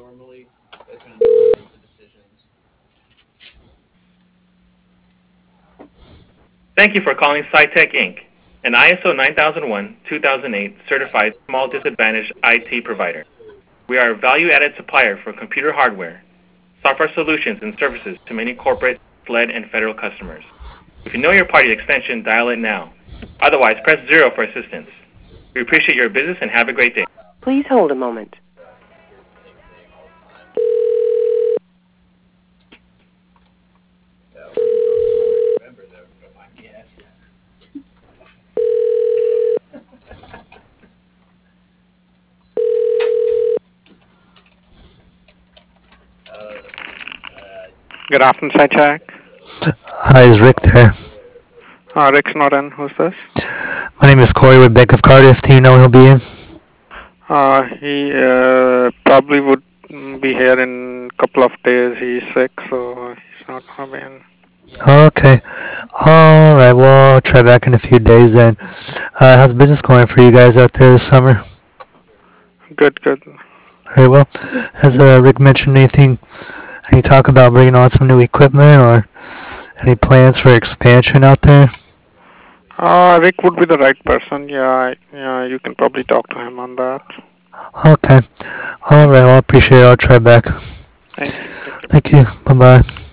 Thank you for calling SciTech Inc., an ISO 9001-2008 certified small disadvantaged IT provider. We are a value-added supplier for computer hardware, software solutions, and services to many corporate, SLED, and federal customers. If you know your party extension, dial it now. Otherwise, press 0 for assistance. We appreciate your business and have a great day. Please hold a moment. Good afternoon, SciTech. Hi, is Rick there? Rick's not in. Who's this? My name is Corey with Bank of Cardiff. Do you know he'll be in? He probably would be here in a couple of days. He's sick, so he's not coming in. Okay. Alright, well, I'll try back in a few days then. How's business going for you guys out there this summer? Good. Very well. Has Rick mentioned anything, any talk about bringing on some new equipment or any plans for expansion out there? Rick would be the right person. Yeah, you can probably talk to him on that. Okay. Alright, well, I appreciate it. I'll try back. Thank you. Thank you. Bye-bye.